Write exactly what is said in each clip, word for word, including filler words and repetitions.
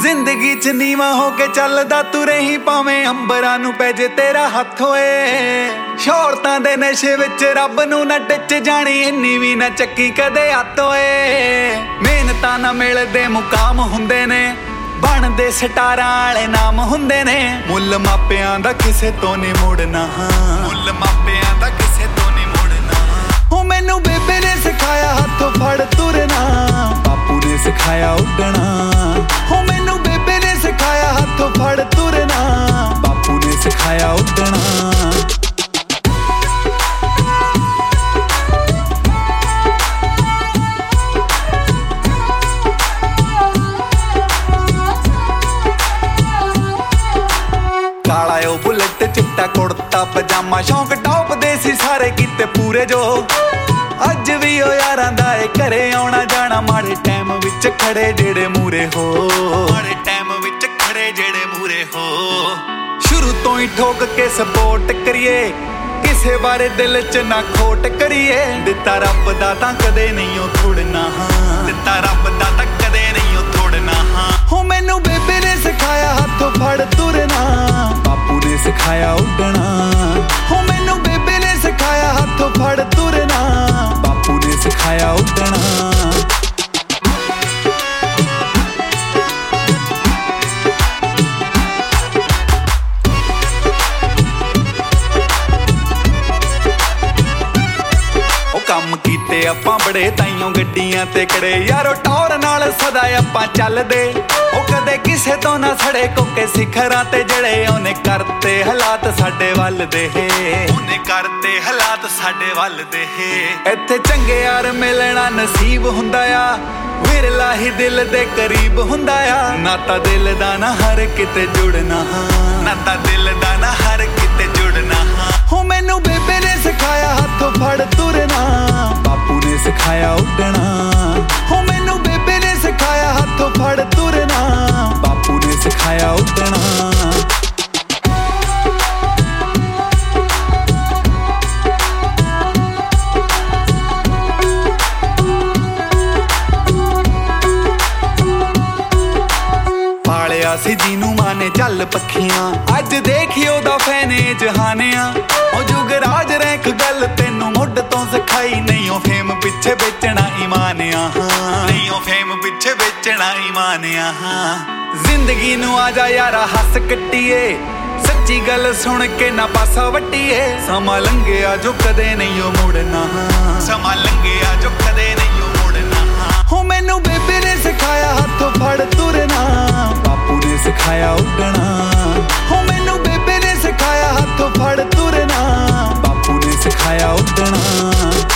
ਜ਼ਿੰਦਗੀ ਚ ਨੀਵਾਂ ਹੋ ਕੇ ਚੱਲਦਾ ਤੂੰ ਰਹੀ ਭਾਵੇਂ ਅੰਬਰਾਂ ਨੂੰ ਪੈ ਜੇ ਤੇਰਾ ਹੱਥ ਓਏ। ਸ਼ੌਹਰਤਾਂ ਦੇ ਨਸ਼ੇ ਵਿੱਚ ਰੱਬ ਨੂੰ ਨਾ ਟਿੱਚ ਜਾਣੀ, ਇੰਨੀ ਵੀ ਨਾ ਚੱਕੀ ਕਦੇ ਹੱਥ ਓਏ। ਮਿਹਨਤਾਂ ਨਾ ਮਿਲਦੇ ਮੁਕਾਮ ਹੁੰਦੇ ਨੇ, ਬਣਦੇ ਸਟਾਰਾਂ ਵਾਲੇ ਨਾਮ ਹੁੰਦੇ ਨੇ। ਮੁੱਲ ਮਾਪਿਆਂ ਦਾ ਕਿਸੇ ਤੋਂ ਨਹੀਂ ਮੁੜਨਾ, ਮੁੱਲ ਮਾਪਿਆਂ ਦਾ ਕਿਸੇ ਤੋਂ ਨਹੀਂ ਮੁੜਨਾ। ਹੋ ਮੈਨੂੰ ਬੇਬੇ ਨੇ ਸਿਖਾਇਆ ਹੱਥੋਂ ਫੜ ਤੁਰਨਾ, ਬਾਪੂ ਨੇ ਸਿਖਾਇਆ ਉੱਡਣਾ। ਹੋ ਮੈਨੂੰ ਬੇਬੇ ਨੇ ਸਿਖਾਇਆ ਹੱਥੋਂ ਫੜ ਤੁਰਨਾ, ਬਾਪੂ ਨੇ ਸਿਖਾਇਆ ਉੱਡਣਾ। ਕਾਲਾ ਉਹ ਬੁਲਟ ਚਿੱਟਾ ਕੁੜਤਾ ਪਜਾਮਾ, ਸ਼ੌਂਕ ਟੌਪ ਦੇ ਸੀ ਸਾਰੇ ਕੀਤੇ ਪੂਰੇ ਜੋ। ਅੱਜ ਵੀ ਉਹ ਯਾਰਾਂ ਦਾ ਏ ਘਰੇ ਆਉਣਾ ਜਾਣਾ, ਮਾੜੇ ਟਾਈਮ ਵਿੱਚ ਖੜੇ ਜਿਹੜੇ ਮੂਰੇ ਹੋ, ਮਾੜੇ ਟਾਈਮ ਵਿੱਚ ਖੜੇ ਜਿਹੜੇ ਮੂਰੇ ਹੋ। ਸ਼ੁਰੂ ਤੋਂ ਹੀ ਠੋਕ ਕੇ ਸਪੋਰਟ ਕਰੀਏ, ਕਿਸੇ ਬਾਰੇ ਦਿਲ ਚ ਨਾ ਖੋਟ ਕਰੀਏ। ਦਿੱਤਾ ਰੱਬ ਦਾ ਤਾਂ ਕਦੇ ਨਹੀਂ ਉਹ ਥੋੜਨਾ, ਦਿੱਤਾ ਰੱਬ ਦਾ ਤਾਂ ਕਦੇ ਨਹੀਂ ਉਹ ਥੋੜਨਾ। ਹੋ ਮੈਨੂੰ ਬੇਬੇ ਨੇ ਸਿਖਾਇਆ ਹੱਥੋਂ ਫੜ ਤੁਰਨਾ, ਬਾਪੂ ਨੇ ਸਿਖਾਇਆ ਉੱਡਣਾ। ਹੋ ਮੈਨੂੰ ਬੇਬੇ ਨੇ ਸਿਖਾਇਆ ਹੱਥੋਂ ਫੜ ਤੁਰਨਾ, ਬਾਪੂ ਨੇ ਸਿਖਾਇਆ ਉੱਡਣਾ। ਕੰਮ ਕੀਤੇ ਆਪਾਂ ਬੜੇ ਤਾਈਓ ਗੱਡੀਆਂ ਤੇ ਖੜੇ, ਯਾਰੋ ਟੌਰ ਨਾਲ ਸਦਾ ਆਪਾਂ ਚੱਲਦੇ। ਉਹ ਕਦੇ ਕਿਸੇ ਤੋਂ ਨਾ ਸੜੇ ਕੋਕੇ ਸਿਖਰਾਂ ਤੇ ਜੜੇ, ਉਹਨੇ ਕਰਤੇ ਹਾਲਾਤ ਸਾਡੇ ਵੱਲ ਦੇ, ਉਹਨੇ ਕਰਤੇ ਹਾਲਾਤ ਸਾਡੇ ਵੱਲ ਦੇ। ਇੱਥੇ ਚੰਗੇ ਯਾਰ ਮਿਲਣਾ ਨਸੀਬ ਹੁੰਦਾ ਆ, ਵਿਰਲਾ ਹੀ ਦਿਲ ਦੇ ਕਰੀਬ ਹੁੰਦਾ ਆ। ਨਾ ਤਾਂ ਦਿਲ ਦਾ ਨਾ ਹਰ ਕਿਤੇ ਜੁੜਨਾ, ਨਾ ਤਾਂ ਦਿਲ ਦਾ ਨਾ ਹਰ ਕਿਤੇ ਜੁੜਨਾ। ਹੋ ਮੈਨੂੰ ਬੇਬੇ ਨੇ ਸਿਖਾਇਆ ਹੱਥੋਂ ਫੜ ਤੁਰਨਾ, ਬਾਪੂ ਨੇ ਸਿਖਾਇਆ ਉੱਡਣਾ। ਹੋ ਮੈਨੂੰ ਬੇਬੇ ਨੇ ਸਿਖਾਇਆ ਹੱਥੋਂ ਫੜ ਤੁਰਨਾ, ਬਾਪੂ ਨੇ ਸਿਖਾਇਆ ਉੱਡਣਾ। ਪਾਲਿਆ ਸੀ ਜਿਹਨੂੰ ਮਾਂ ਨੇ ਚੱਲ ਪੱਖੀਆਂ, ਅੱਜ ਦੇਖਿਓ ਦਾ ਫੈਨੇ ਜਹਾਨਿਆ। ਉਹ ਜੁਗਰਾਜ ਰੈਂਕ ਗੱਲ ਤੈਨੂੰ ਮੁੱਢ ਤੋਂ ਸਿਖਾਈ, ਨਹੀਂ ਉਹ ਫੇਮ ਪਿੱਛੇ ਵੇਚਣਾ ਈਮਾਨਿਆ, ਨਹੀਂ ਉਹ ਫੇਮ ਪਿੱਛੇ ਵੇਚਣਾ ਈਮਾਨਿਆ। ਜ਼ਿੰਦਗੀ ਨੂੰ ਆ ਜਾ ਯਾਰਾ ਹੱਸ ਕੱਟੀਏ, ਸੱਚੀ ਗੱਲ ਸੁਣ ਕੇ ਨਾ ਪਾਸਾ ਵੱਟੀਏ। ਸਮਾਂ ਲੰਘਿਆ ਜੋ ਕਦੇ ਨਹੀਂ ਉਹ ਮੁੜਨਾ, ਸਮਾਂ ਲੰਘਿਆ ਜੋ ਕਦੇ ਨਹੀਂ ਉਹ ਮੁੜਨਾ। ਹੋ ਮੈਨੂੰ ਬੇਬੇ ਨੇ ਸਿਖਾਇਆ ਹੱਥੋਂ ਫੜ ਤੁਰਨਾ, ਬਾਪੂ ਨੇ ਸਿਖਾਇਆ ਉੱਡਣਾ। ਹੋ ਮੈਨੂੰ ਬੇਬੇ ਨੇ ਸਿਖਾਇਆ ਹੱਥੋਂ ਫੜ ਤੁਰਨਾ, ਬਾਪੂ ਨੇ ਸਿਖਾਇਆ ਉੱਡਣਾ।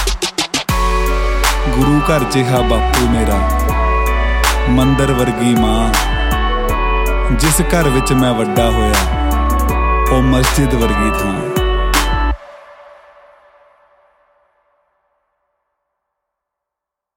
ਗੁਰੂ ਘਰ ਜਿਹਾ ਬਾਪੂ ਮੇਰਾ, ਮੰਦਰ ਵਰਗੀ ਮਾਂ। ਜਿਸ ਘਰ ਵਿੱਚ ਮੈਂ ਵੱਡਾ ਹੋਇਆ, ਉਹ ਮਸਜਿਦ ਵਰਗੀ ਥਾਂ।